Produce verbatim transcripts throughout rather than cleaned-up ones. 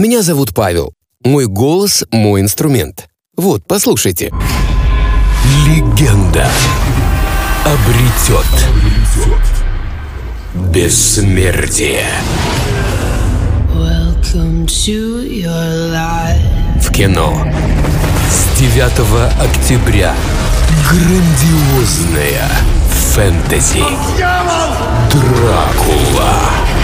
Меня зовут Павел. Мой голос – мой инструмент. Вот, послушайте. Легенда обретет бессмертие. В кино с девятого октября грандиозная фэнтези Дракула.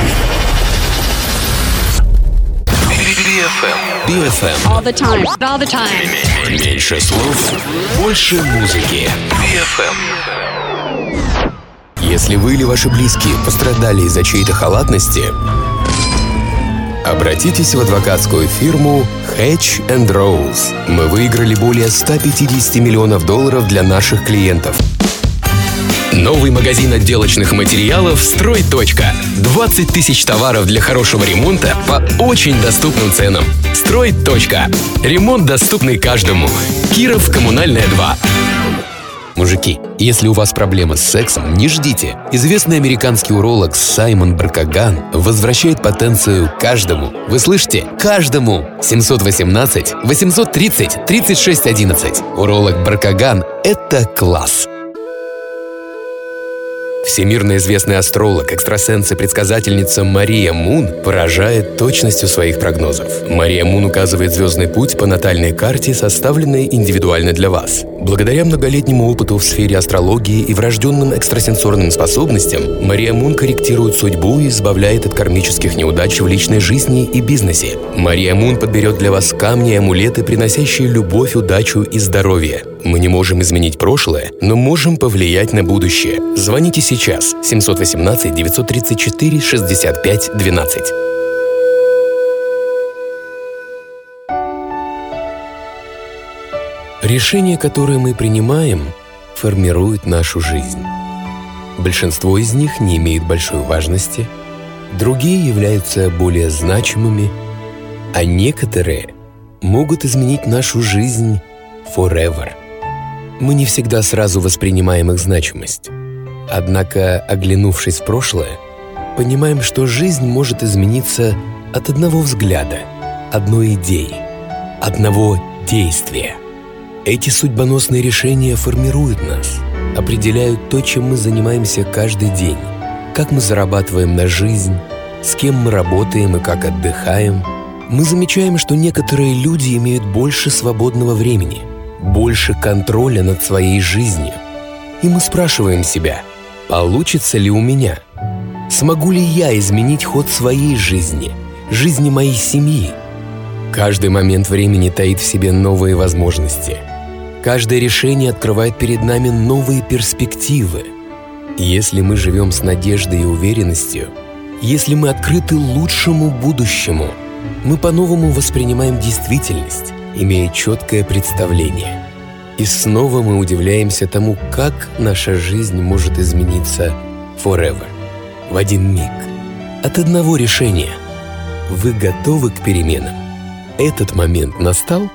би эф эм. би эф эм. All the time. All the time. Меньше слов, больше музыки. би эф эм. Если вы или ваши близкие пострадали из-за чьей-то халатности, обратитесь в адвокатскую фирму Hedge энд Rose. Мы выиграли более ста пятидесяти миллионов долларов для наших клиентов. Новый магазин отделочных материалов «Строй. двадцать тысяч товаров для хорошего ремонта по очень доступным ценам. «Строй. Ремонт, доступный каждому. Киров, Коммунальная, два. Мужики, если у вас проблемы с сексом, не ждите. Известный американский уролог Саймон Баркаган возвращает потенцию каждому. Вы слышите? Каждому! семьсот восемнадцать восемьсот тридцать тридцать шесть одиннадцать. Уролог Баркаган – это класс! Всемирно известный астролог, экстрасенс и предсказательница Мария Мун поражает точностью своих прогнозов. Мария Мун указывает звездный путь по натальной карте, составленной индивидуально для вас. Благодаря многолетнему опыту в сфере астрологии и врожденным экстрасенсорным способностям, Мария Мун корректирует судьбу и избавляет от кармических неудач в личной жизни и бизнесе. Мария Мун подберет для вас камни и амулеты, приносящие любовь, удачу и здоровье. Мы не можем изменить прошлое, но можем повлиять на будущее. Звоните сейчас. семьсот восемнадцать девятьсот тридцать четыре шестьдесят пять двенадцать. Решения, которые мы принимаем, формируют нашу жизнь. Большинство из них не имеют большой важности, другие являются более значимыми, а некоторые могут изменить нашу жизнь forever. Мы не всегда сразу воспринимаем их значимость. Однако, оглянувшись в прошлое, понимаем, что жизнь может измениться от одного взгляда, одной идеи, одного действия. Эти судьбоносные решения формируют нас, определяют то, чем мы занимаемся каждый день, как мы зарабатываем на жизнь, с кем мы работаем и как отдыхаем. Мы замечаем, что некоторые люди имеют больше свободного времени, больше контроля над своей жизнью. И мы спрашиваем себя, получится ли у меня? Смогу ли я изменить ход своей жизни, жизни моей семьи? Каждый момент времени таит в себе новые возможности. Каждое решение открывает перед нами новые перспективы. Если мы живем с надеждой и уверенностью, если мы открыты лучшему будущему, мы по-новому воспринимаем действительность, имея четкое представление. И снова мы удивляемся тому, как наша жизнь может измениться forever, в один миг, от одного решения. Вы готовы к переменам? Этот момент настал?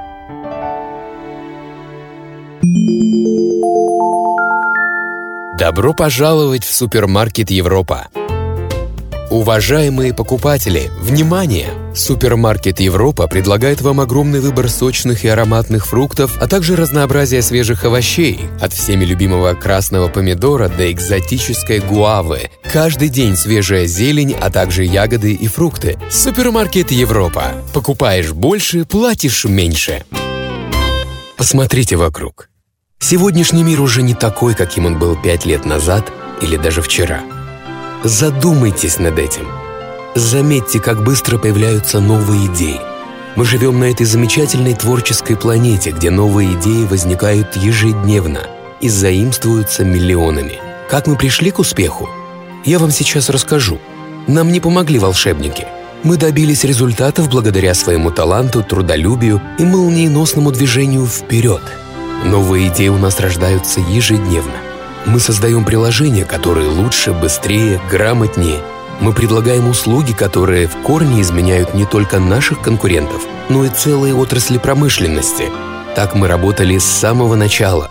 Добро пожаловать в супермаркет Европа! Уважаемые покупатели, внимание! Супермаркет Европа предлагает вам огромный выбор сочных и ароматных фруктов, а также разнообразие свежих овощей, от всеми любимого красного помидора до экзотической гуавы. Каждый день свежая зелень, а также ягоды и фрукты. Супермаркет Европа. Покупаешь больше, платишь меньше. Посмотрите вокруг. Сегодняшний мир уже не такой, каким он был пять лет назад или даже вчера. Задумайтесь над этим. Заметьте, как быстро появляются новые идеи. Мы живем на этой замечательной творческой планете, где новые идеи возникают ежедневно и заимствуются миллионами. Как мы пришли к успеху? Я вам сейчас расскажу. Нам не помогли волшебники. Мы добились результатов благодаря своему таланту, трудолюбию и молниеносному движению вперед. Новые идеи у нас рождаются ежедневно. Мы создаем приложения, которые лучше, быстрее, грамотнее. Мы предлагаем услуги, которые в корне изменяют не только наших конкурентов, но и целые отрасли промышленности. Так мы работали с самого начала.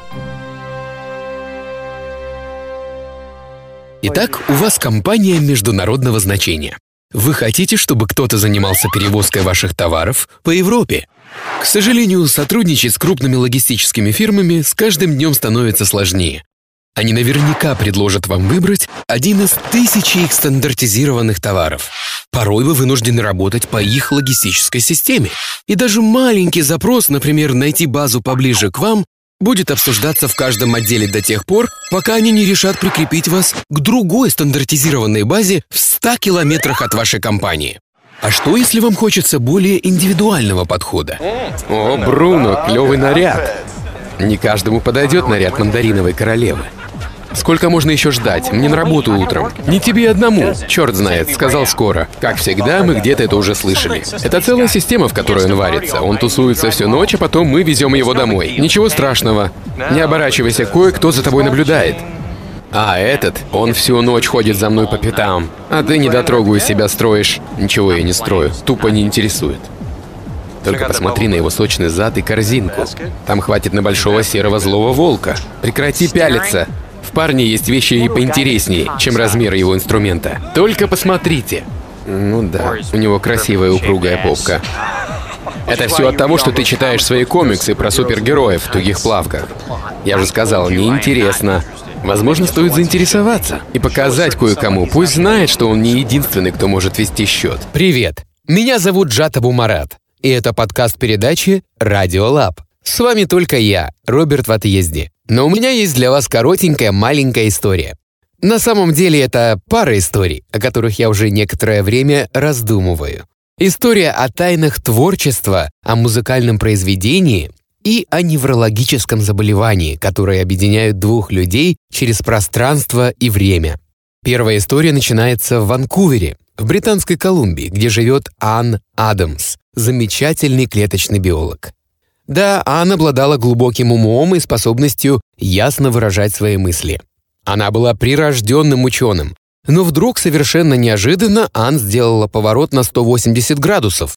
Итак, у вас компания международного значения. Вы хотите, чтобы кто-то занимался перевозкой ваших товаров по Европе? К сожалению, сотрудничать с крупными логистическими фирмами с каждым днем становится сложнее. Они наверняка предложат вам выбрать один из тысячи их стандартизированных товаров. Порой вы вынуждены работать по их логистической системе. И даже маленький запрос, например, найти базу поближе к вам, будет обсуждаться в каждом отделе до тех пор, пока они не решат прикрепить вас к другой стандартизированной базе в ста километрах от вашей компании. А что, если вам хочется более индивидуального подхода? О, Бруно, клевый наряд! Не каждому подойдет наряд мандариновой королевы. Сколько можно еще ждать? Мне на работу утром. Не тебе одному. Черт знает, сказал скоро. Как всегда, мы где-то это уже слышали. Это целая система, в которой он варится. Он тусуется всю ночь, а потом мы везем его домой. Ничего страшного. Не оборачивайся, кое-кто за тобой наблюдает. А этот, он всю ночь ходит за мной по пятам. А ты недотрогу из себя строишь. Ничего я не строю. Тупо не интересует. Только посмотри на его сочный зад и корзинку. Там хватит на большого серого злого волка. Прекрати пялиться. В парне есть вещи и поинтереснее, чем размеры его инструмента. Только посмотрите. Ну да, у него красивая упругая попка. Это все от того, что ты читаешь свои комиксы про супергероев в тугих плавках. Я же сказал, неинтересно. Возможно, стоит заинтересоваться и показать кое-кому. Пусть знает, что он не единственный, кто может вести счет. Привет, меня зовут Джат Абу Марат, и это подкаст передачи «Радио Лаб». С вами только я, Роберт в отъезде. Но у меня есть для вас коротенькая маленькая история. На самом деле это пара историй, о которых я уже некоторое время раздумываю. История о тайнах творчества, о музыкальном произведении и о неврологическом заболевании, которые объединяют двух людей через пространство и время. Первая история начинается в Ванкувере, в Британской Колумбии, где живет Анн Адамс, замечательный клеточный биолог. Да, Анна обладала глубоким умом и способностью ясно выражать свои мысли. Она была прирожденным ученым. Но вдруг, совершенно неожиданно, Анн сделала поворот на сто восемьдесят градусов